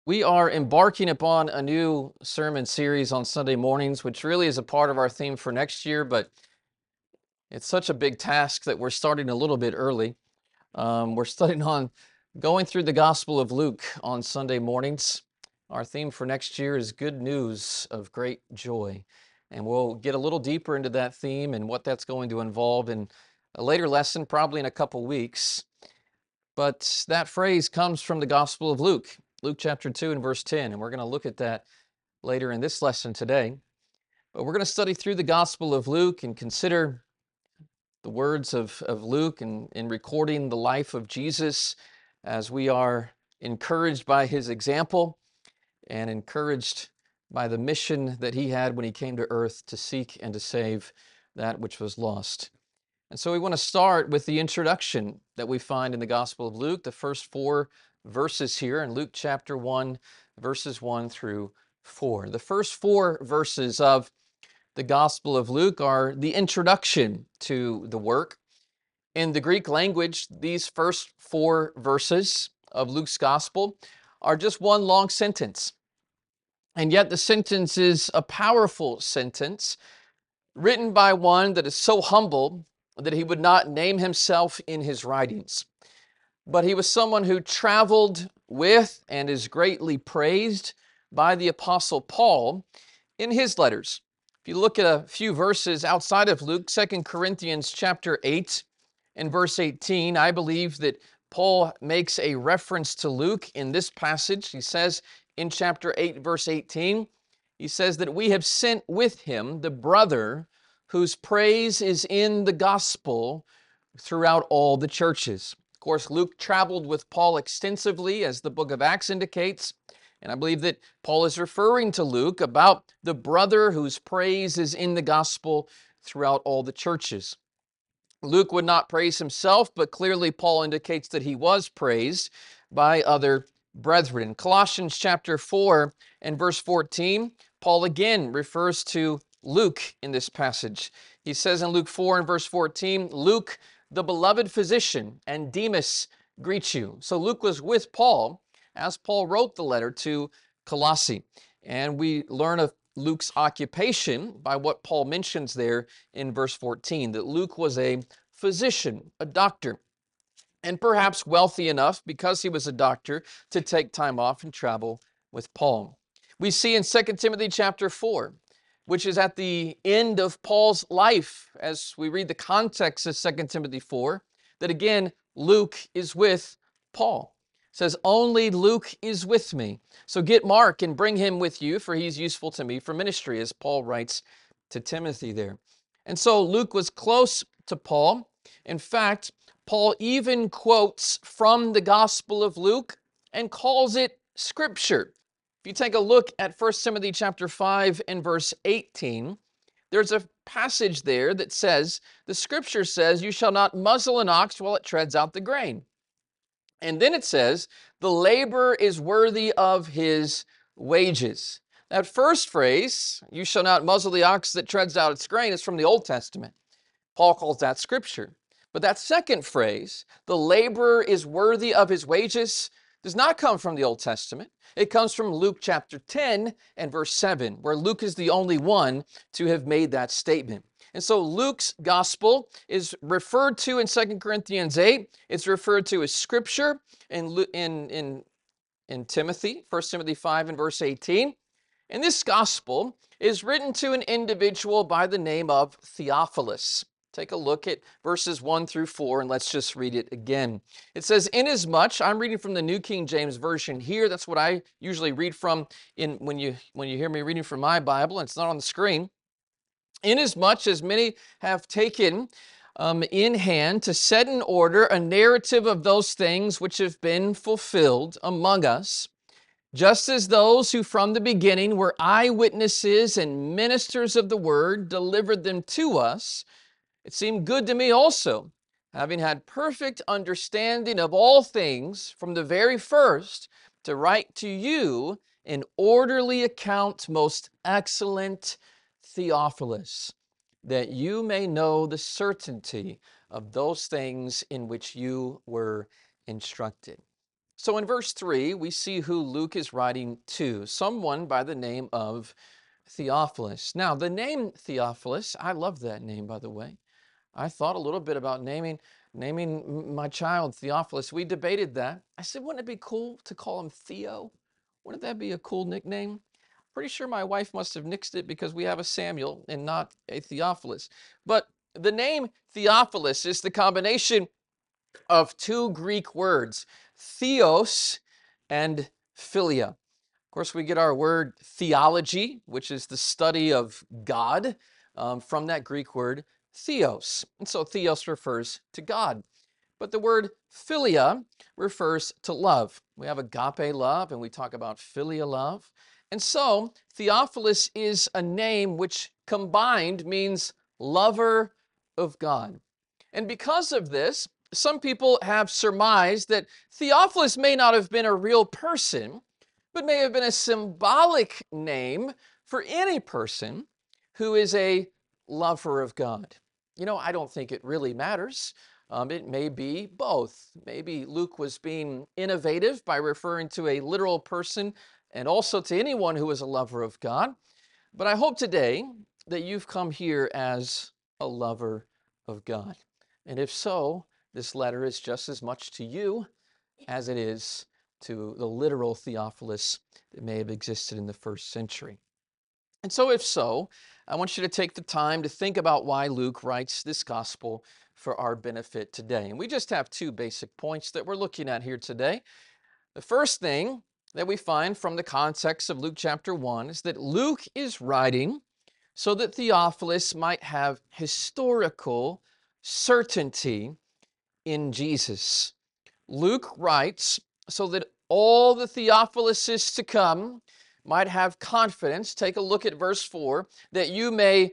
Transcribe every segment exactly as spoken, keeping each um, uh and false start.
We are embarking upon a new sermon series on Sunday mornings, which really is a part of our theme for next year, but it's such a big task that we're starting a little bit early. Um, we're studying on going through the Gospel of Luke on Sunday mornings. Our theme for next year is good news of great joy. And we'll get a little deeper into that theme and what that's going to involve in a later lesson, probably in a couple weeks. But that phrase comes from the Gospel of Luke, Luke chapter two and verse ten, and we're going to look at that later in this lesson today. But we're going to study through the Gospel of Luke and consider the words of, of Luke and in recording the life of Jesus as we are encouraged by his example and encouraged by the mission that he had when he came to earth to seek and to save that which was lost. And so we want to start with the introduction that we find in the Gospel of Luke, the first four verses here in Luke chapter one, verses one through four. The first four verses of the Gospel of Luke are the introduction to the work. In the Greek language, these first four verses of Luke's Gospel are just one long sentence. And yet the sentence is a powerful sentence written by one that is so humble that he would not name himself in his writings. But he was someone who traveled with and is greatly praised by the Apostle Paul in his letters. If you look at a few verses outside of Luke, Second Corinthians chapter eight and verse eighteen, I believe that Paul makes a reference to Luke in this passage. He says in chapter eight, verse eighteen, he says that we have sent with him the brother whose praise is in the gospel throughout all the churches. Of course, Luke traveled with Paul extensively, as the book of Acts indicates, and I believe that Paul is referring to Luke about the brother whose praise is in the gospel throughout all the churches. Luke would not praise himself, but clearly Paul indicates that he was praised by other brethren. Colossians chapter four and verse fourteen, Paul again refers to Luke in this passage. He says in Luke four and verse fourteen, Luke, the beloved physician, and Demas greet you. So Luke was with Paul as Paul wrote the letter to Colossae. And we learn of Luke's occupation by what Paul mentions there in verse fourteen, that Luke was a physician, a doctor, and perhaps wealthy enough because he was a doctor to take time off and travel with Paul. We see in Second Timothy chapter four, which is at the end of Paul's life, as we read the context of Second Timothy four, that again, Luke is with Paul. It says, only Luke is with me. So get Mark and bring him with you, for he's useful to me for ministry, as Paul writes to Timothy there. And so Luke was close to Paul. In fact, Paul even quotes from the Gospel of Luke and calls it Scripture. If you take a look at First Timothy chapter five and verse eighteen, there's a passage there that says, the Scripture says, you shall not muzzle an ox while it treads out the grain. And then it says, the laborer is worthy of his wages. That first phrase, you shall not muzzle the ox that treads out its grain, is from the Old Testament. Paul calls that Scripture. But that second phrase, the laborer is worthy of his wages, does not come from the Old Testament. It comes from Luke chapter ten and verse seven, where Luke is the only one to have made that statement. And so Luke's gospel is referred to in Second Corinthians eight. It's referred to as Scripture in, in, in, in Timothy, First Timothy five and verse eighteen. And this gospel is written to an individual by the name of Theophilus. Take a look at verses one through four, and let's just read it again. It says, inasmuch, I'm reading from the New King James Version here. That's what I usually read from in when you, when you hear me reading from my Bible, and it's not on the screen. Inasmuch as many have taken um, in hand to set in order a narrative of those things which have been fulfilled among us, just as those who from the beginning were eyewitnesses and ministers of the word delivered them to us, it seemed good to me also, having had perfect understanding of all things from the very first, to write to you an orderly account, most excellent Theophilus, that you may know the certainty of those things in which you were instructed. So in verse three, we see who Luke is writing to, someone by the name of Theophilus. Now, the name Theophilus, I love that name, by the way. I thought a little bit about naming naming my child Theophilus. We debated that. I said, wouldn't it be cool to call him Theo? Wouldn't that be a cool nickname? Pretty sure my wife must have nixed it because we have a Samuel and not a Theophilus. But the name Theophilus is the combination of two Greek words, theos and philia. Of course, we get our word theology, which is the study of God, um, from that Greek word theos. And so theos refers to God. But the word philia refers to love. We have agape love, and we talk about philia love. And so Theophilus is a name which combined means lover of God. And because of this, some people have surmised that Theophilus may not have been a real person, but may have been a symbolic name for any person who is a lover of God. You know, I don't think it really matters. Um, it may be both. Maybe Luke was being innovative by referring to a literal person and also to anyone who is a lover of God. But I hope today that you've come here as a lover of God. And if so, this letter is just as much to you as it is to the literal Theophilus that may have existed in the first century. And so if so, I want you to take the time to think about why Luke writes this gospel for our benefit today. And we just have two basic points that we're looking at here today. The first thing that we find from the context of Luke chapter one is that Luke is writing so that Theophilus might have historical certainty in Jesus. Luke writes so that all the Theophiluses to come might have confidence. Take a look at verse four, that you may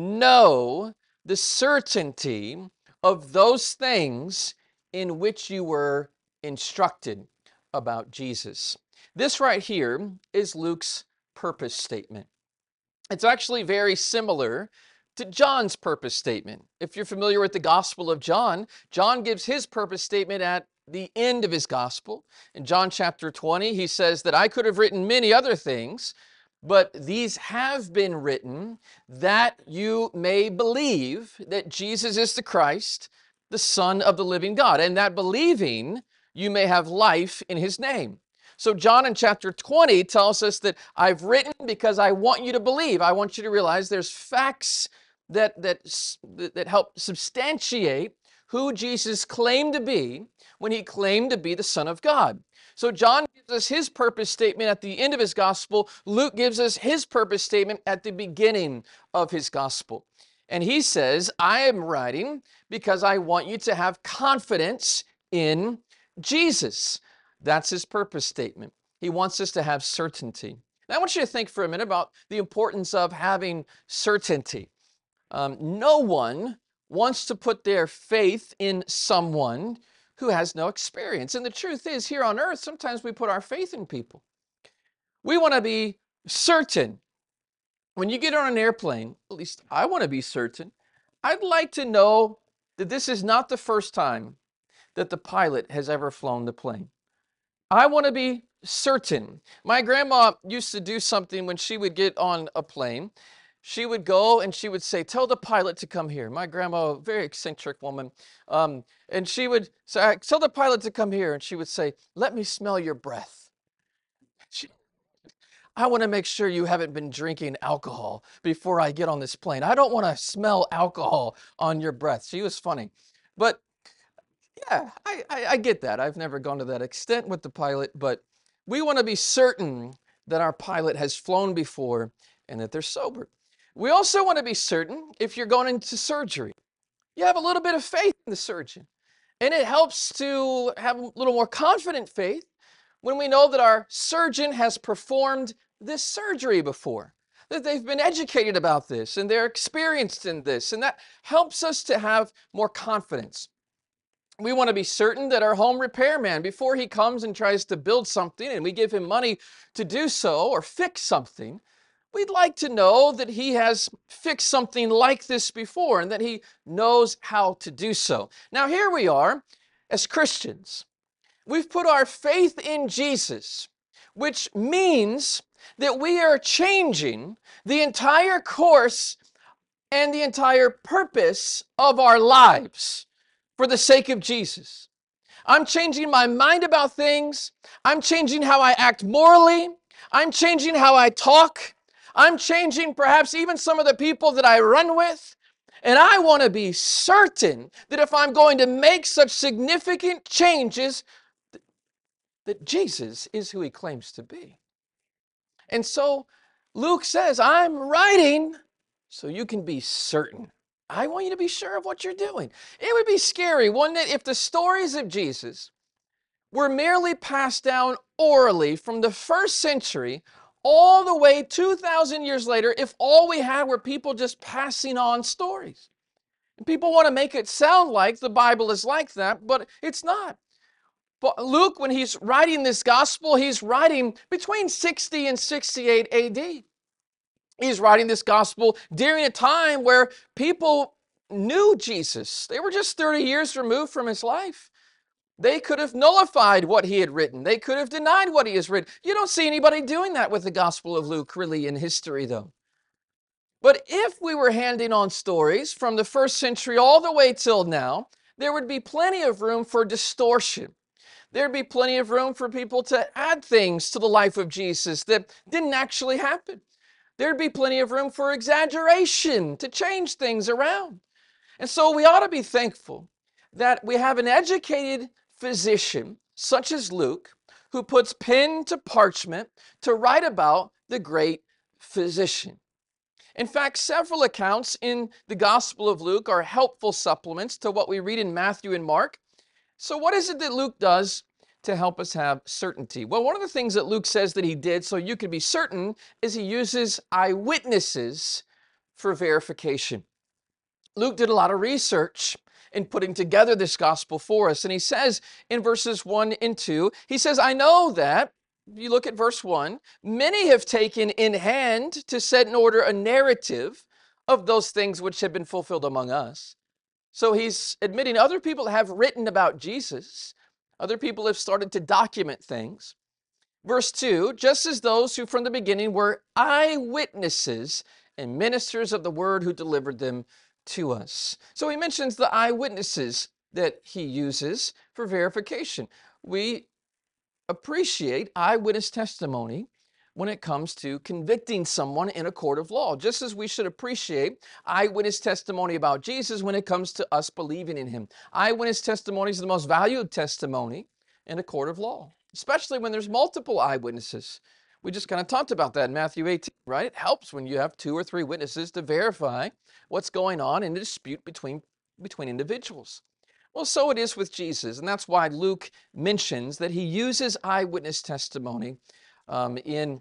know the certainty of those things in which you were instructed about Jesus. This right here is Luke's purpose statement. It's actually very similar to John's purpose statement. If you're familiar with the Gospel of John, John gives his purpose statement at the end of his gospel. In John chapter twenty, he says that I could have written many other things, but these have been written that you may believe that Jesus is the Christ, the Son of the living God, and that believing you may have life in his name. So John in chapter twenty tells us that I've written because I want you to believe. I want you to realize there's facts that, that, that help substantiate who Jesus claimed to be when he claimed to be the Son of God. So John gives us his purpose statement at the end of his gospel. Luke gives us his purpose statement at the beginning of his gospel. And he says, I am writing because I want you to have confidence in Jesus. That's his purpose statement. He wants us to have certainty. Now, I want you to think for a minute about the importance of having certainty. Um, no one wants to put their faith in someone who has no experience. And the truth is, here on earth, sometimes we put our faith in people. We want to be certain. When you get on an airplane, at least I want to be certain, I'd like to know that this is not the first time that the pilot has ever flown the plane. I want to be certain. My grandma used to do something when she would get on a plane. She would go and she would say, tell the pilot to come here. My grandma, a very eccentric woman. Um, and she would say, tell the pilot to come here. And she would say, let me smell your breath. She, I want to make sure you haven't been drinking alcohol before I get on this plane. I don't want to smell alcohol on your breath. She was funny. But yeah, I, I, I get that. I've never gone to that extent with the pilot, but we want to be certain that our pilot has flown before and that they're sober. We also want to be certain if you're going into surgery, you have a little bit of faith in the surgeon. And it helps to have a little more confident faith when we know that our surgeon has performed this surgery before, that they've been educated about this and they're experienced in this. And that helps us to have more confidence. We want to be certain that our home repairman, before he comes and tries to build something and we give him money to do so or fix something, we'd like to know that he has fixed something like this before and that he knows how to do so. Now, here we are as Christians. We've put our faith in Jesus, which means that we are changing the entire course and the entire purpose of our lives for the sake of Jesus. I'm changing my mind about things. I'm changing how I act morally. I'm changing how I talk. I'm changing perhaps even some of the people that I run with. And I want to be certain that if I'm going to make such significant changes, that Jesus is who he claims to be. And so Luke says, I'm writing so you can be certain. I want you to be sure of what you're doing. It would be scary, wouldn't it, if the stories of Jesus were merely passed down orally from the first century all the way two thousand years later, if all we had were people just passing on stories. And people want to make it sound like the Bible is like that, but it's not. But Luke, when he's writing this gospel, he's writing between sixty and sixty-eight A D. He's writing this gospel during a time where people knew Jesus. They were just thirty years removed from his life. They could have nullified what he had written. They could have denied what he has written. You don't see anybody doing that with the Gospel of Luke, really, in history, though. But if we were handing on stories from the first century all the way till now, there would be plenty of room for distortion. There'd be plenty of room for people to add things to the life of Jesus that didn't actually happen. There'd be plenty of room for exaggeration, to change things around. And so we ought to be thankful that we have an educated physician, such as Luke, who puts pen to parchment to write about the great physician. In fact, several accounts in the Gospel of Luke are helpful supplements to what we read in Matthew and Mark. So what is it that Luke does to help us have certainty? Well, one of the things that Luke says that he did so you can be certain is he uses eyewitnesses for verification. Luke did a lot of research in putting together this gospel for us. And he says in verses one and two, he says, I know that, if you look at verse one, many have taken in hand to set in order a narrative of those things which have been fulfilled among us. So he's admitting other people have written about Jesus. Other people have started to document things. Verse two, just as those who from the beginning were eyewitnesses and ministers of the word who delivered them to us. So he mentions the eyewitnesses that he uses for verification. We appreciate eyewitness testimony when it comes to convicting someone in a court of law, just as we should appreciate eyewitness testimony about Jesus when it comes to us believing in him. Eyewitness testimony is the most valued testimony in a court of law, especially when there's multiple eyewitnesses. We just kind of talked about that in Matthew eighteen, right? It helps when you have two or three witnesses to verify what's going on in a dispute between, between individuals. Well, so it is with Jesus, and that's why Luke mentions that he uses eyewitness testimony um, in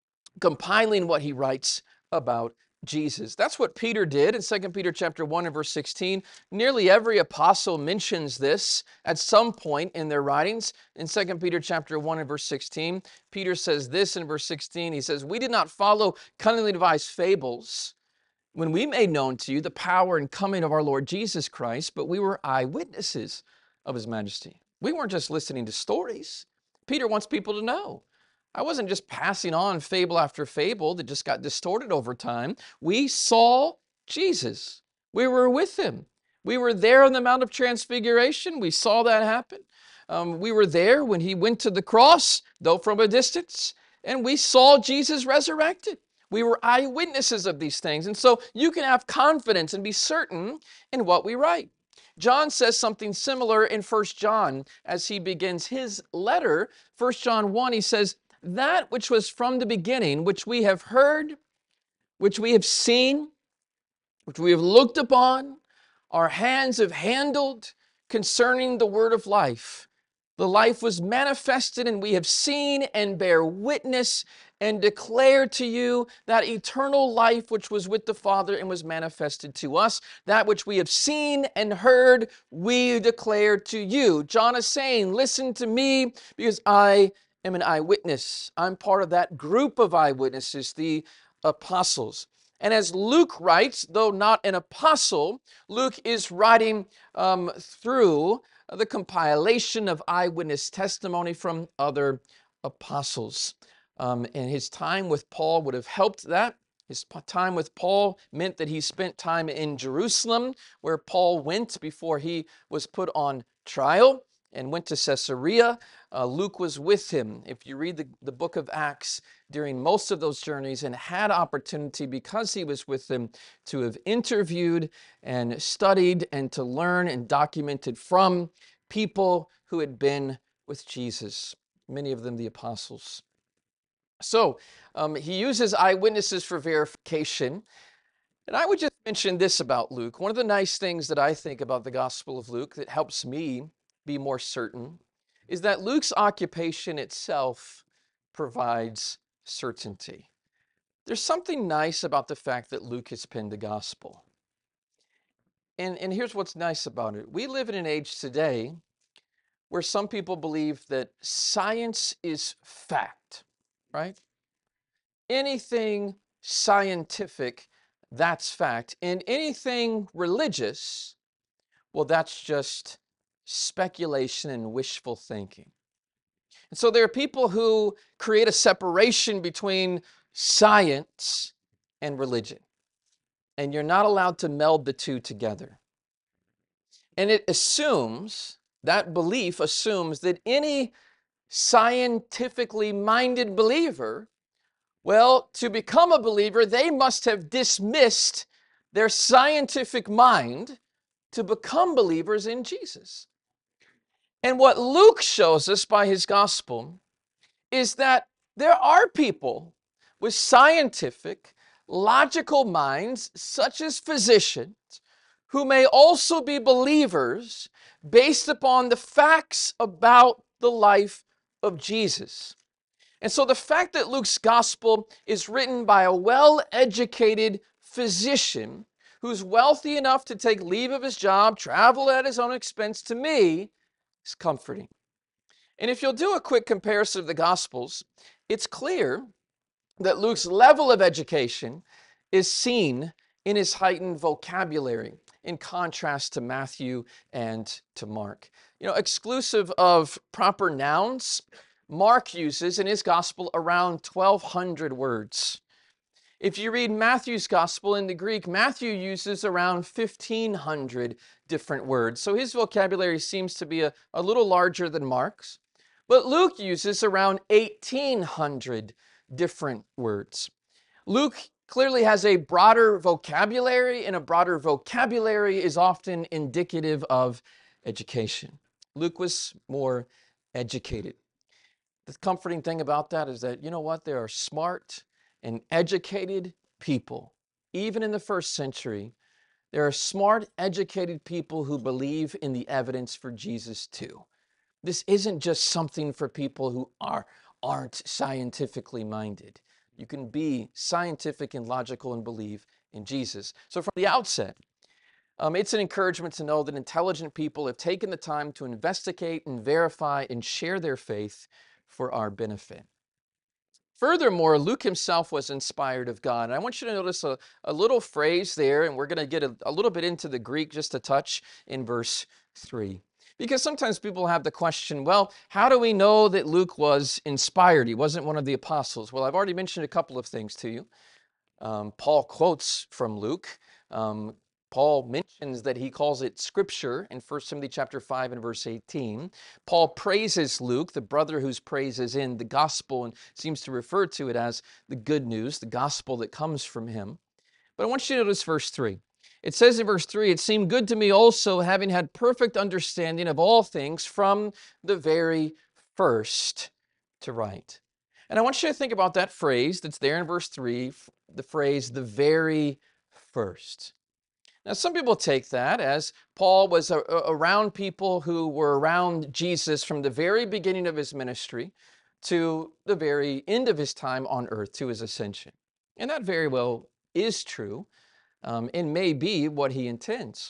compiling what he writes about Jesus. That's what Peter did in Second Peter chapter one and verse sixteen. Nearly every apostle mentions this at some point in their writings. In Second Peter chapter one and verse sixteen, Peter says this in verse sixteen. He says, we did not follow cunningly devised fables when we made known to you the power and coming of our Lord Jesus Christ, but we were eyewitnesses of his majesty. We weren't just listening to stories. Peter wants people to know. I wasn't just passing on fable after fable that just got distorted over time. We saw Jesus. We were with him. We were there on the Mount of Transfiguration. We saw that happen. Um, we were there when he went to the cross, though from a distance, and we saw Jesus resurrected. We were eyewitnesses of these things. And so you can have confidence and be certain in what we write. John says something similar in First John as he begins his letter. First John one, he says, that which was from the beginning, which we have heard, which we have seen, which we have looked upon, our hands have handled concerning the word of life. The life was manifested, and we have seen and bear witness and declare to you that eternal life which was with the Father and was manifested to us. That which we have seen and heard, we declare to you. John is saying, listen to me, because I am an eyewitness. I'm part of that group of eyewitnesses, the apostles. And as Luke writes, though not an apostle, Luke is writing um, through uh, the compilation of eyewitness testimony from other apostles. Um, and his time with Paul would have helped that. His time with Paul meant that he spent time in Jerusalem, where Paul went before he was put on trial and went to Caesarea. Uh, Luke was with him, if you read the, the book of Acts, during most of those journeys, and had opportunity, because he was with them, to have interviewed and studied and to learn and documented from people who had been with Jesus, many of them the apostles. So um, he uses eyewitnesses for verification. And I would just mention this about Luke. One of the nice things that I think about the Gospel of Luke that helps me be more certain is that Luke's occupation itself provides certainty. There's something nice about the fact that Luke has penned the Gospel. And, and here's what's nice about it. We live in an age today where some people believe that science is fact, right? Anything scientific, that's fact. And anything religious, well, that's just speculation and wishful thinking. And so there are people who create a separation between science and religion. And you're not allowed to meld the two together. And it assumes, that belief assumes that any scientifically minded believer, well, to become a believer, they must have dismissed their scientific mind to become believers in Jesus. And what Luke shows us by his gospel is that there are people with scientific, logical minds, such as physicians, who may also be believers based upon the facts about the life of Jesus. And so the fact that Luke's gospel is written by a well-educated physician who's wealthy enough to take leave of his job, travel at his own expense, to me, is comforting. And if you'll do a quick comparison of the Gospels, it's clear that Luke's level of education is seen in his heightened vocabulary, in contrast to Matthew and to Mark. You know, exclusive of proper nouns, Mark uses in his Gospel around twelve hundred words. If you read Matthew's Gospel in the Greek, Matthew uses around fifteen hundred different words. So his vocabulary seems to be a, a little larger than Mark's. But Luke uses around eighteen hundred different words. Luke clearly has a broader vocabulary, and a broader vocabulary is often indicative of education. Luke was more educated. The comforting thing about that is that, you know what, there are smart and educated people, even in the first century. There are smart, educated people who believe in the evidence for Jesus too. This isn't just something for people who are, aren't scientifically minded. You can be scientific and logical and believe in Jesus. So from the outset, um, it's an encouragement to know that intelligent people have taken the time to investigate and verify and share their faith for our benefit. Furthermore, Luke himself was inspired of God. And I want you to notice a, a little phrase there, and we're going to get a, a little bit into the Greek just a touch in verse three. Because sometimes people have the question, well, how do we know that Luke was inspired? He wasn't one of the apostles. Well, I've already mentioned a couple of things to you. Um, Paul quotes from Luke. Um, Paul mentions that he calls it scripture in First Timothy chapter five and verse eighteen. Paul praises Luke, the brother whose praise is in the gospel, and seems to refer to it as the good news, the gospel that comes from him. But I want you to notice verse three. It says in verse three, "It seemed good to me also, having had perfect understanding of all things from the very first, to write." And I want you to think about that phrase that's there in verse three, the phrase, the very first. Now, some people take that as Paul was a, a, around people who were around Jesus from the very beginning of his ministry to the very end of his time on earth, to his ascension. And that very well is true. Um, and may be what he intends.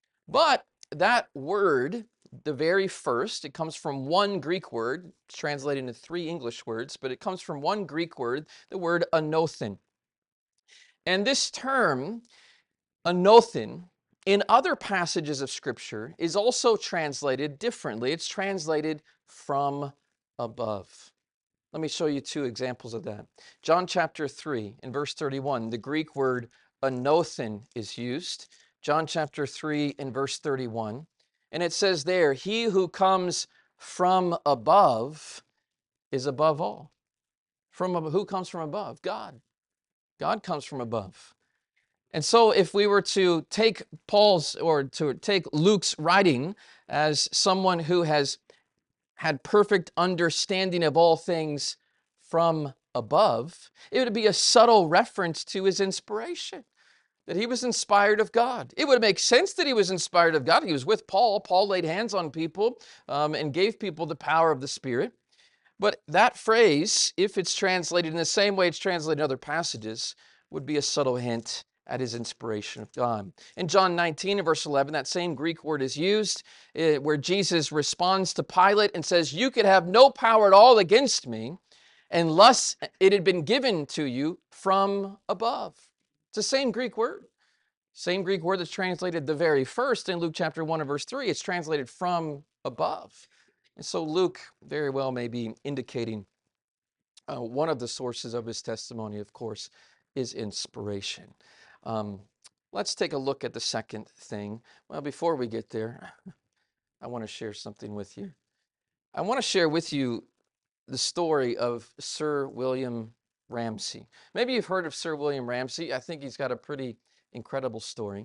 But that word, the very first, it comes from one Greek word. It's translated into three English words, but it comes from one Greek word, the word anothen. And this term, anothen, in other passages of Scripture is also translated differently. It's translated from above. Let me show you two examples of that. John chapter three, in verse thirty-one, the Greek word anothen is used. John chapter three, in verse thirty-one. And it says there, he who comes from above is above all. From who comes from above? God. God comes from above. And so if we were to take Paul's, or to take Luke's writing as someone who has had perfect understanding of all things from above, it would be a subtle reference to his inspiration, that he was inspired of God. It would make sense that he was inspired of God. He was with Paul. Paul laid hands on people um, and gave people the power of the Spirit. But that phrase, if it's translated in the same way it's translated in other passages, would be a subtle hint at his inspiration of God. In John nineteen and verse eleven, that same Greek word is used uh, where Jesus responds to Pilate and says, you could have no power at all against me unless it had been given to you from above. It's the same Greek word. Same Greek word that's translated the very first in Luke chapter one and verse three. It's translated from above. And so Luke very well may be indicating uh, one of the sources of his testimony, of course, is inspiration. Um, let's take a look at the second thing. Well, before we get there, I want to share something with you. I want to share with you the story of Sir William Ramsay. Maybe you've heard of Sir William Ramsay. I think he's got a pretty incredible story.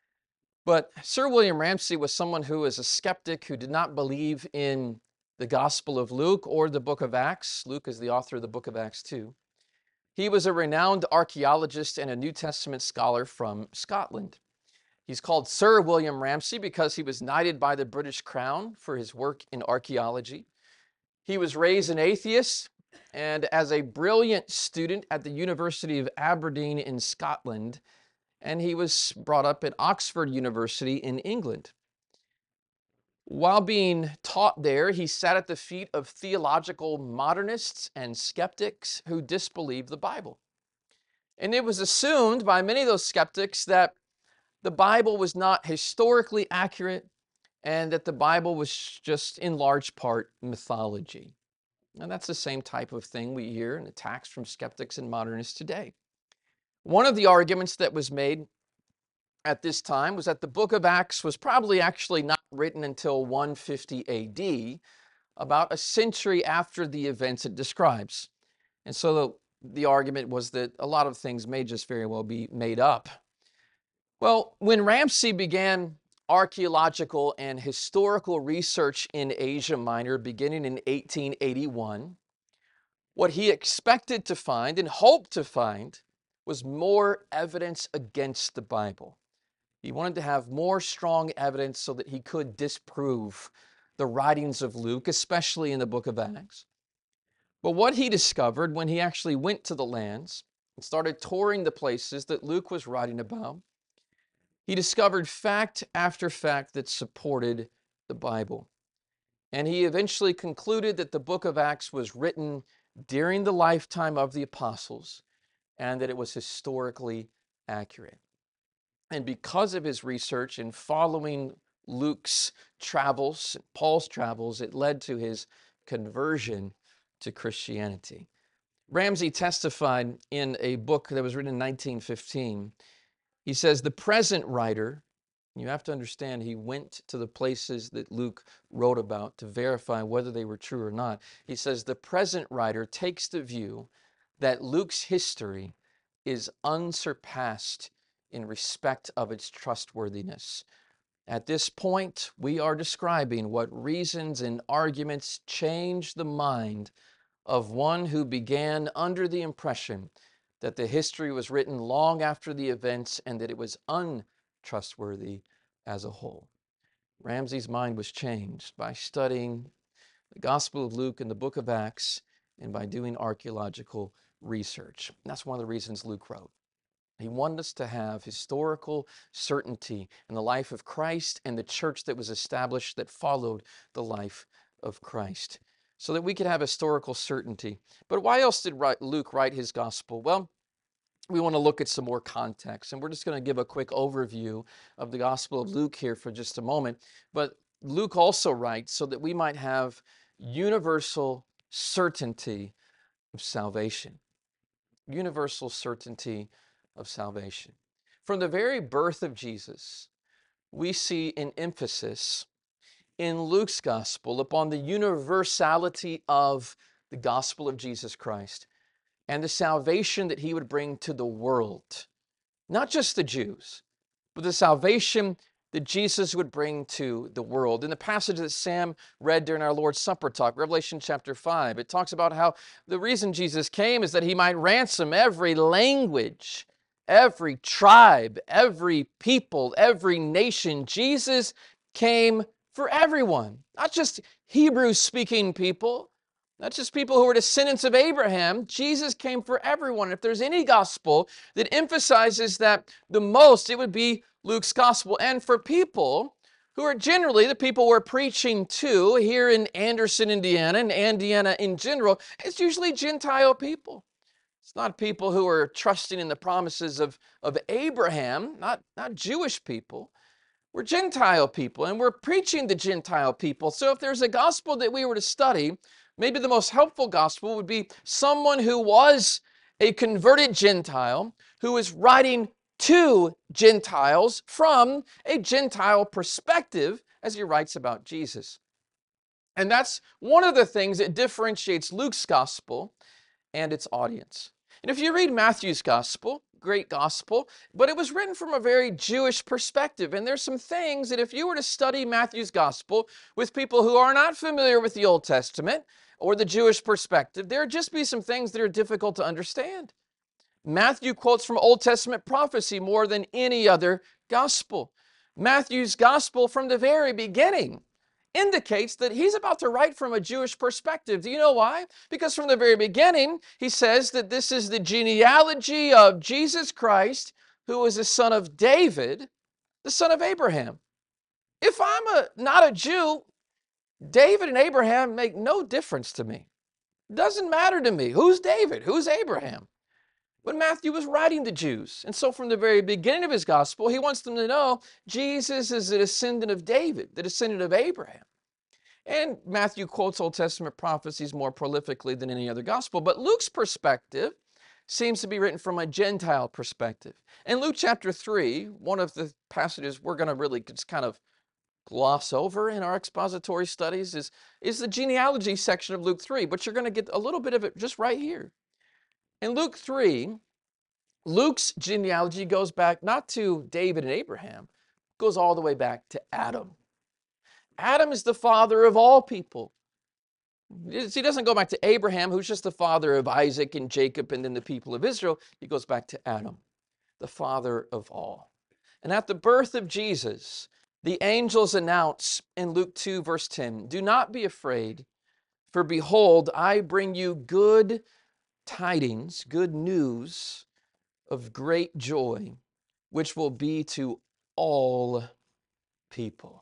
But Sir William Ramsay was someone who was a skeptic who did not believe in the Gospel of Luke or the book of Acts. Luke is the author of the book of Acts too. He was a renowned archaeologist and a New Testament scholar from Scotland. He's called Sir William Ramsay because he was knighted by the British Crown for his work in archaeology. He was raised an atheist, and as a brilliant student at the University of Aberdeen in Scotland, and he was brought up at Oxford University in England. While being taught there, he sat at the feet of theological modernists and skeptics who disbelieved the Bible. And it was assumed by many of those skeptics that the Bible was not historically accurate and that the Bible was just in large part mythology. And that's the same type of thing we hear in attacks from skeptics and modernists today. One of the arguments that was made at this time was that the book of Acts was probably actually not written until one fifty A D, about a century after the events it describes. And so the, the argument was that a lot of things may just very well be made up. Well, when Ramsay began archaeological and historical research in Asia Minor beginning in eighteen eighty-one, what he expected to find and hoped to find was more evidence against the Bible. He wanted to have more strong evidence so that he could disprove the writings of Luke, especially in the book of Acts. But what he discovered when he actually went to the lands and started touring the places that Luke was writing about, he discovered fact after fact that supported the Bible. And he eventually concluded that the book of Acts was written during the lifetime of the apostles and that it was historically accurate. And because of his research and following Luke's travels, Paul's travels, it led to his conversion to Christianity. Ramsay testified in a book that was written in nineteen fifteen. He says, the present writer, you have to understand, he went to the places that Luke wrote about to verify whether they were true or not. He says, the present writer takes the view that Luke's history is unsurpassed in respect of its trustworthiness. At this point, we are describing what reasons and arguments change the mind of one who began under the impression that the history was written long after the events and that it was untrustworthy as a whole. Ramsay's mind was changed by studying the Gospel of Luke and the book of Acts and by doing archaeological research. And that's one of the reasons Luke wrote. He wanted us to have historical certainty in the life of Christ and the church that was established that followed the life of Christ, so that we could have historical certainty. But why else did Luke write his gospel? Well, we want to look at some more context. And we're just going to give a quick overview of the Gospel of Luke here for just a moment. But Luke also writes so that we might have universal certainty of salvation. Universal certainty of salvation. From the very birth of Jesus, we see an emphasis in Luke's gospel upon the universality of the gospel of Jesus Christ and the salvation that he would bring to the world. Not just the Jews, but the salvation that Jesus would bring to the world. In the passage that Sam read during our Lord's Supper talk, Revelation chapter five, it talks about how the reason Jesus came is that he might ransom every language, every tribe, every people, every nation. Jesus came for everyone, not just Hebrew-speaking people, not just people who were descendants of Abraham. Jesus came for everyone. If there's any gospel that emphasizes that the most, it would be Luke's gospel. And for people who are generally the people we're preaching to here in Anderson, Indiana, and Indiana in general, it's usually Gentile people. It's not people who are trusting in the promises of, of Abraham, not, not Jewish people. We're Gentile people, and we're preaching to Gentile people. So if there's a gospel that we were to study, maybe the most helpful gospel would be someone who was a converted Gentile, who is writing to Gentiles from a Gentile perspective as he writes about Jesus. And that's one of the things that differentiates Luke's gospel and its audience. And if you read Matthew's gospel, great gospel, but it was written from a very Jewish perspective. And there's some things that if you were to study Matthew's gospel with people who are not familiar with the Old Testament or the Jewish perspective, there would just be some things that are difficult to understand. Matthew quotes from Old Testament prophecy more than any other gospel. Matthew's gospel from the very beginning indicates that he's about to write from a Jewish perspective. Do you know why? Because from the very beginning, he says that this is the genealogy of Jesus Christ, who is the son of David, the son of Abraham. If I'm a, not a Jew, David and Abraham make no difference to me. Doesn't matter to me. Who's David? Who's Abraham? But Matthew was writing to Jews. And so from the very beginning of his gospel, he wants them to know Jesus is a descendant of David, the descendant of Abraham. And Matthew quotes Old Testament prophecies more prolifically than any other gospel. But Luke's perspective seems to be written from a Gentile perspective. In Luke chapter three, one of the passages we're going to really just kind of gloss over in our expository studies is, is the genealogy section of Luke three. But you're going to get a little bit of it just right here. In Luke three, Luke's genealogy goes back not to David and Abraham, it goes all the way back to Adam. Adam is the father of all people. He doesn't go back to Abraham, who's just the father of Isaac and Jacob and then the people of Israel. He goes back to Adam, the father of all. And at the birth of Jesus, the angels announce in Luke two, verse ten, "Do not be afraid, for behold, I bring you good tidings, good news of great joy, which will be to all people."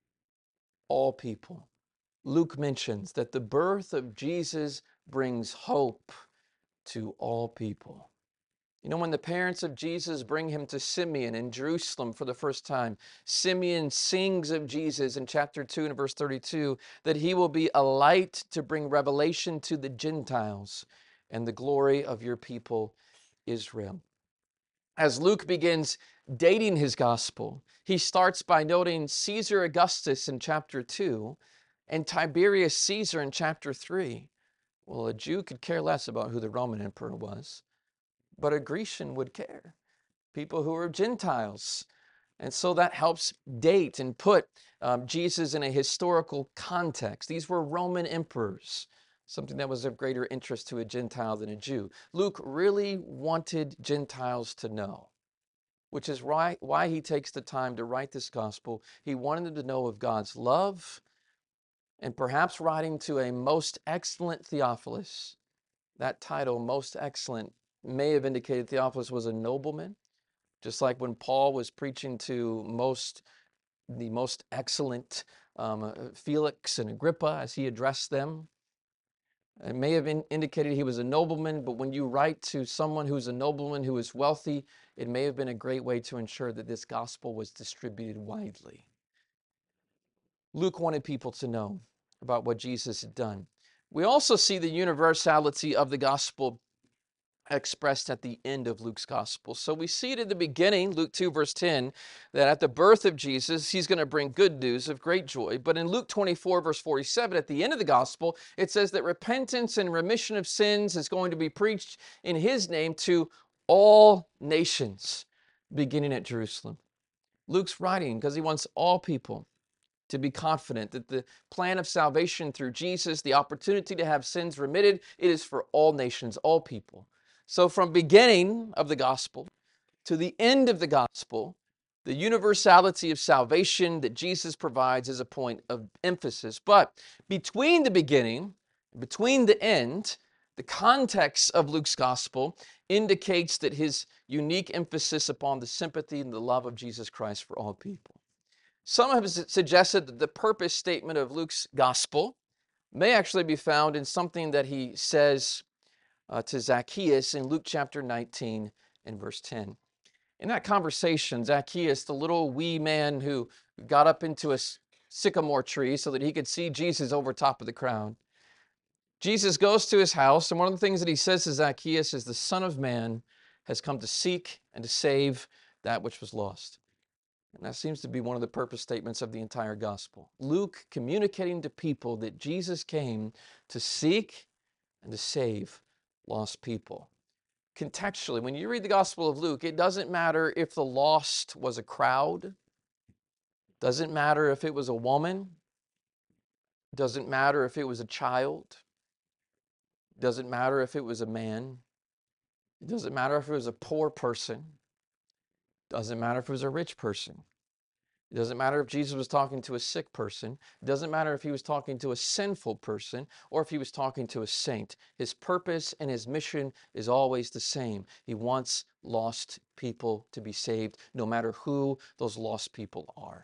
All people. Luke mentions that the birth of Jesus brings hope to all people. You know, when the parents of Jesus bring him to Simeon in Jerusalem for the first time, Simeon sings of Jesus in chapter two and verse thirty-two that he will be a light to bring revelation to the Gentiles and the glory of your people Israel. As Luke begins dating his gospel, he starts by noting Caesar Augustus in chapter two and Tiberius Caesar in chapter three. Well, a Jew could care less about who the Roman emperor was, but a Grecian would care. People who are Gentiles. And so that helps date and put um, Jesus in a historical context. These were Roman emperors, something that was of greater interest to a Gentile than a Jew. Luke really wanted Gentiles to know, which is why, why he takes the time to write this gospel. He wanted them to know of God's love, and perhaps writing to a most excellent Theophilus. That title, most excellent, may have indicated Theophilus was a nobleman, just like when Paul was preaching to most, the most excellent um, Felix and Agrippa as he addressed them. It may have in, indicated he was a nobleman, but when you write to someone who's a nobleman who is wealthy, it may have been a great way to ensure that this gospel was distributed widely. Luke wanted people to know about what Jesus had done. We also see the universality of the gospel expressed at the end of Luke's gospel. So we see it at the beginning, Luke two, verse ten, that at the birth of Jesus, he's going to bring good news of great joy. But in Luke twenty-four, verse forty-seven, at the end of the gospel, it says that repentance and remission of sins is going to be preached in his name to all nations, beginning at Jerusalem. Luke's writing because he wants all people to be confident that the plan of salvation through Jesus, the opportunity to have sins remitted, it is for all nations, all people. So from beginning of the gospel to the end of the gospel, the universality of salvation that Jesus provides is a point of emphasis. But between the beginning, between the end, the context of Luke's gospel indicates that his unique emphasis upon the sympathy and the love of Jesus Christ for all people. Some have suggested that the purpose statement of Luke's gospel may actually be found in something that he says uh, to Zacchaeus in Luke chapter nineteen and verse ten. In that conversation, Zacchaeus, the little wee man who got up into a sycamore tree so that he could see Jesus over top of the crowd, Jesus goes to his house, and one of the things that he says to Zacchaeus is, the Son of Man has come to seek and to save that which was lost. And that seems to be one of the purpose statements of the entire gospel. Luke communicating to people that Jesus came to seek and to save lost people. Contextually, when you read the Gospel of Luke, it doesn't matter if the lost was a crowd. Doesn't matter if it was a woman. Doesn't matter if it was a child. Doesn't matter if it was a man. It doesn't matter if it was a poor person. Doesn't matter if it was a rich person. It doesn't matter if Jesus was talking to a sick person. It doesn't matter if he was talking to a sinful person or if he was talking to a saint. His purpose and his mission is always the same. He wants lost people to be saved, no matter who those lost people are.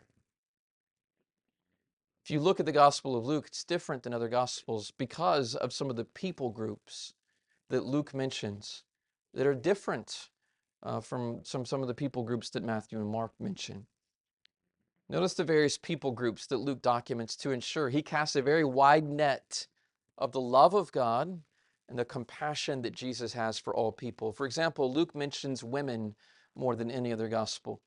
If you look at the Gospel of Luke, it's different than other Gospels because of some of the people groups that Luke mentions that are different uh, from some, some of the people groups that Matthew and Mark mention. Notice the various people groups that Luke documents to ensure he casts a very wide net of the love of God and the compassion that Jesus has for all people. For example, Luke mentions women more than any other gospel.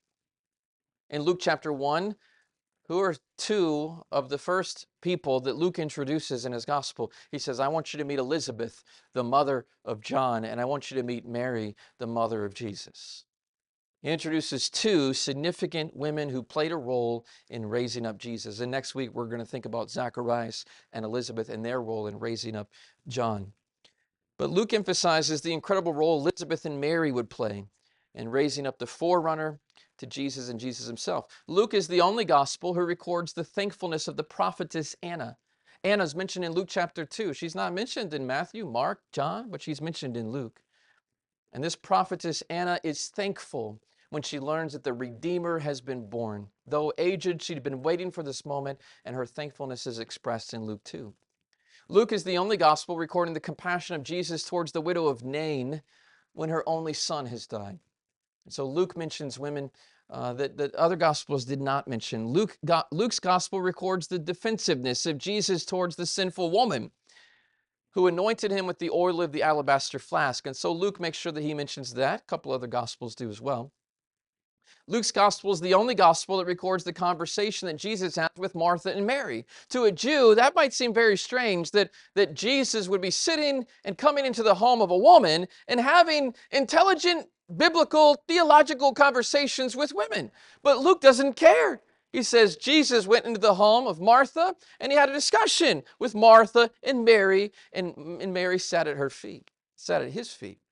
In Luke chapter one, who are two of the first people that Luke introduces in his gospel? He says, I want you to meet Elizabeth, the mother of John, and I want you to meet Mary, the mother of Jesus. He introduces two significant women who played a role in raising up Jesus. And next week, we're going to think about Zacharias and Elizabeth and their role in raising up John. But Luke emphasizes the incredible role Elizabeth and Mary would play in raising up the forerunner to Jesus and Jesus himself. Luke is the only gospel who records the thankfulness of the prophetess Anna. Anna's mentioned in Luke chapter two. She's not mentioned in Matthew, Mark, John, but she's mentioned in Luke. And this prophetess Anna is thankful when she learns that the Redeemer has been born. Though aged, she'd been waiting for this moment, and her thankfulness is expressed in Luke two. Luke is the only gospel recording the compassion of Jesus towards the widow of Nain when her only son has died. And so Luke mentions women uh, that, that other gospels did not mention. Luke, go, Luke's gospel records the defensiveness of Jesus towards the sinful woman who anointed him with the oil of the alabaster flask. And so Luke makes sure that he mentions that. A couple other gospels do as well. Luke's gospel is the only gospel that records the conversation that Jesus had with Martha and Mary. To a Jew, that might seem very strange that, that Jesus would be sitting and coming into the home of a woman and having intelligent, biblical, theological conversations with women. But Luke doesn't care. He says Jesus went into the home of Martha and he had a discussion with Martha and Mary, and, and Mary sat at her feet, sat at his feet.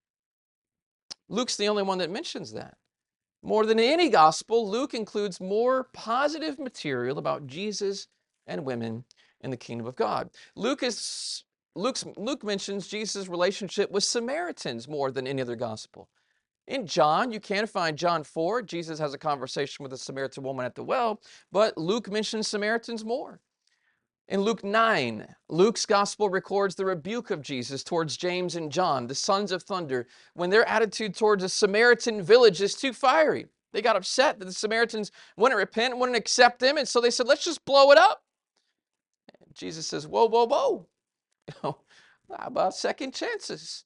Luke's the only one that mentions that. More than any gospel, Luke includes more positive material about Jesus and women in the kingdom of God. Luke, is, Luke's, Luke mentions Jesus' relationship with Samaritans more than any other gospel. In John, you can find John four. Jesus has a conversation with a Samaritan woman at the well, but Luke mentions Samaritans more. In Luke nine, Luke's gospel records the rebuke of Jesus towards James and John, the sons of thunder, when their attitude towards a Samaritan village is too fiery. They got upset that the Samaritans wouldn't repent, wouldn't accept them, and so they said, let's just blow it up. And Jesus says, whoa, whoa, whoa. How about second chances?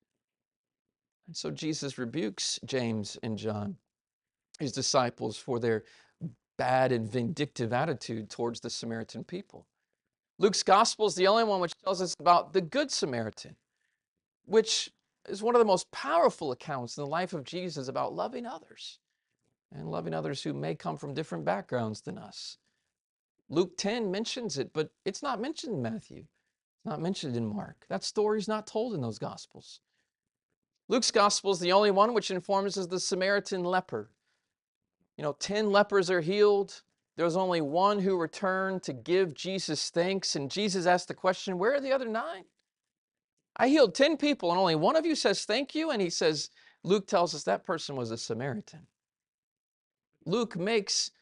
And so Jesus rebukes James and John, his disciples, for their bad and vindictive attitude towards the Samaritan people. Luke's gospel is the only one which tells us about the Good Samaritan, which is one of the most powerful accounts in the life of Jesus about loving others and loving others who may come from different backgrounds than us. Luke ten mentions it, but it's not mentioned in Matthew. It's not mentioned in Mark. That story is not told in those gospels. Luke's gospel is the only one which informs us of the Samaritan leper. You know, ten lepers are healed. There was only one who returned to give Jesus thanks, and Jesus asked the question, where are the other nine? I healed ten people, and only one of you says thank you, and he says, Luke tells us that person was a Samaritan. Luke makes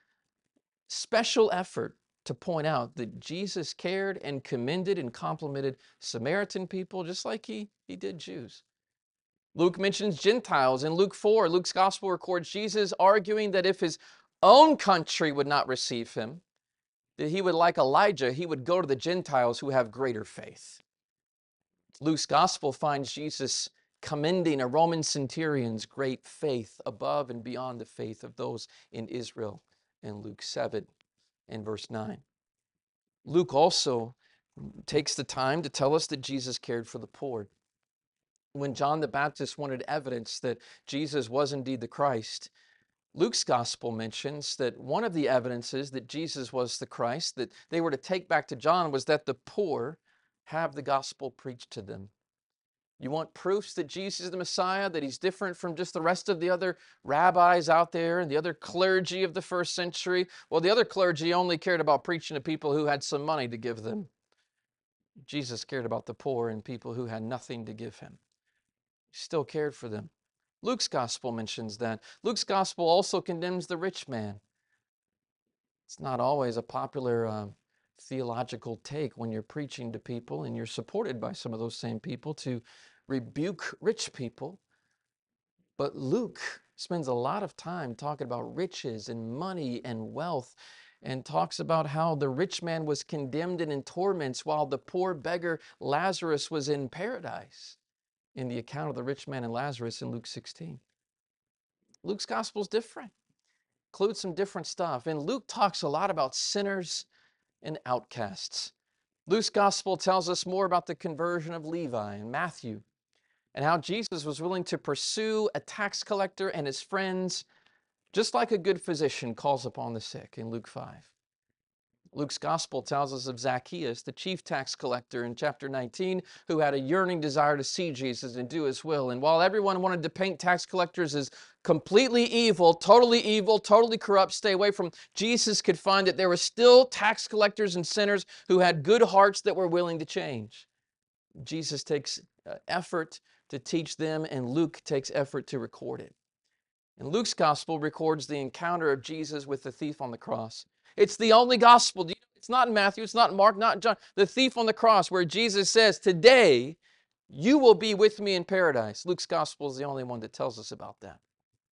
special effort to point out that Jesus cared and commended and complimented Samaritan people just like he, he did Jews. Luke mentions Gentiles. In Luke four, Luke's gospel records Jesus arguing that if his own country would not receive him, that he would, like Elijah, he would go to the Gentiles who have greater faith. Luke's gospel finds Jesus commending a Roman centurion's great faith above and beyond the faith of those in Israel in Luke seven and verse nine. Luke also takes the time to tell us that Jesus cared for the poor. When John the Baptist wanted evidence that Jesus was indeed the Christ, Luke's gospel mentions that one of the evidences that Jesus was the Christ that they were to take back to John was that the poor have the gospel preached to them. You want proofs that Jesus is the Messiah, that he's different from just the rest of the other rabbis out there and the other clergy of the first century? Well, the other clergy only cared about preaching to people who had some money to give them. Jesus cared about the poor and people who had nothing to give him. He still cared for them. Luke's gospel mentions that. Luke's gospel also condemns the rich man. It's not always a popular uh, theological take when you're preaching to people and you're supported by some of those same people to rebuke rich people. But Luke spends a lot of time talking about riches and money and wealth, and talks about how the rich man was condemned and in torments while the poor beggar Lazarus was in paradise, in the account of the rich man and Lazarus in Luke sixteen. Luke's gospel is different. Includes some different stuff. And Luke talks a lot about sinners and outcasts. Luke's gospel tells us more about the conversion of Levi and Matthew, and how Jesus was willing to pursue a tax collector and his friends, just like a good physician calls upon the sick in Luke five. Luke's gospel tells us of Zacchaeus, the chief tax collector in chapter nineteen, who had a yearning desire to see Jesus and do his will. And while everyone wanted to paint tax collectors as completely evil, totally evil, totally corrupt, stay away from, Jesus could find that there were still tax collectors and sinners who had good hearts that were willing to change. Jesus takes effort to teach them, and Luke takes effort to record it. And Luke's gospel records the encounter of Jesus with the thief on the cross. It's the only gospel. It's not in Matthew, it's not in Mark, not in John. The thief on the cross, where Jesus says, today you will be with me in paradise. Luke's gospel is the only one that tells us about that.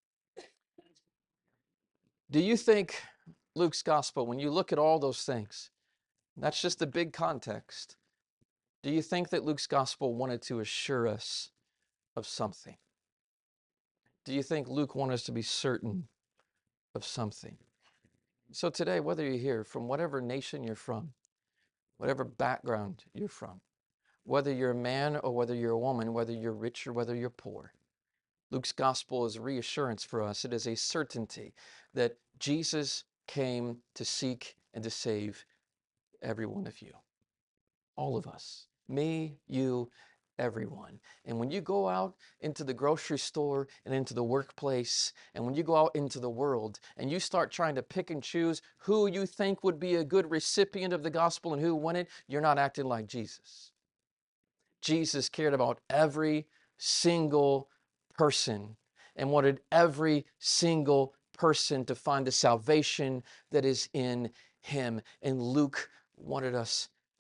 Do you think Luke's gospel, when you look at all those things, that's just the big context, do you think that Luke's gospel wanted to assure us of something? Do you think Luke wanted us to be certain of something? So today, whether you're here from whatever nation you're from, whatever background you're from, whether you're a man or whether you're a woman, whether you're rich or whether you're poor, Luke's gospel is a reassurance for us. It is a certainty that Jesus came to seek and to save every one of you. All of us. Me, you, everyone. And when you go out into the grocery store and into the workplace, and when you go out into the world and you start trying to pick and choose who you think would be a good recipient of the gospel and who wouldn't, you're not acting like Jesus. Jesus cared about every single person and wanted every single person to find the salvation that is in him. And Luke wanted us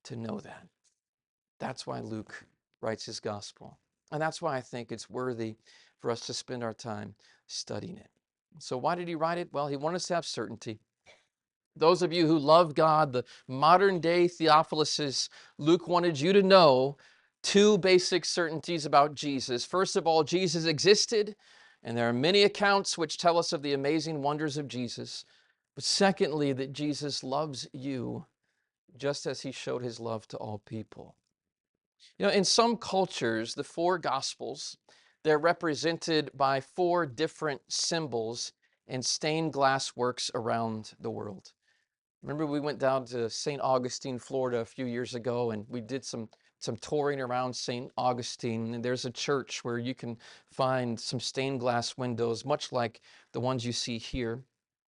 to know that. That's why Luke writes his gospel. And that's why I think it's worthy for us to spend our time studying it. So why did he write it? Well, he wanted us to have certainty. Those of you who love God, the modern day Theophiluses, Luke wanted you to know two basic certainties about Jesus. First of all, Jesus existed, and there are many accounts which tell us of the amazing wonders of Jesus. But secondly, that Jesus loves you just as he showed his love to all people. You know, in some cultures, the four Gospels, they're represented by four different symbols in stained glass works around the world. Remember, we went down to Saint Augustine, Florida a few years ago, and we did some, some touring around Saint Augustine. And there's a church where you can find some stained glass windows, much like the ones you see here.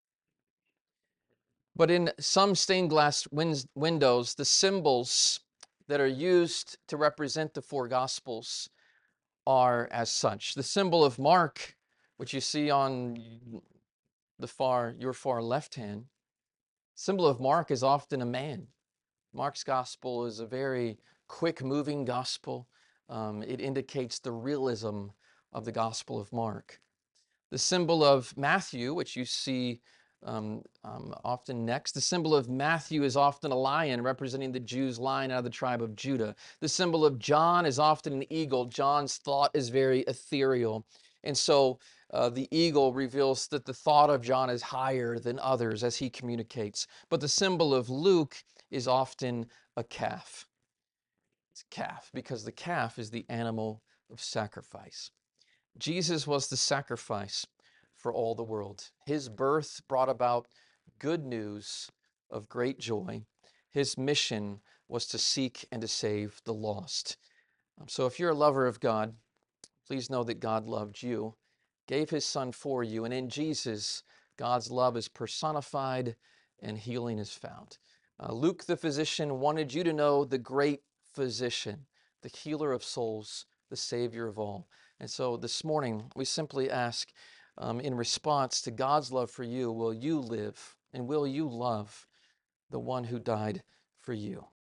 But in some stained glass win- windows, the symbols that are used to represent the four Gospels are as such. The symbol of Mark, which you see on the far, your far left hand, symbol of Mark is often a man. Mark's gospel is a very quick-moving gospel. Um, it indicates the realism of the Gospel of Mark. The symbol of Matthew, which you see um, um, often next, the symbol of Matthew is often a lion representing the Jews' line out of the tribe of Judah. The symbol of John is often an eagle. John's thought is very ethereal. And so uh, the eagle reveals that the thought of John is higher than others as he communicates. But the symbol of Luke is often a calf. It's a calf because the calf is the animal of sacrifice. Jesus was the sacrifice for all the world. His birth brought about good news of great joy. His mission was to seek and to save the lost. Um, so if you're a lover of God, please know that God loved you, gave his son for you, and in Jesus, God's love is personified and healing is found. Uh, Luke the physician wanted you to know the great physician, the healer of souls, the Savior of all. And so this morning, we simply ask, um, in response to God's love for you, will you live and will you love the one who died for you?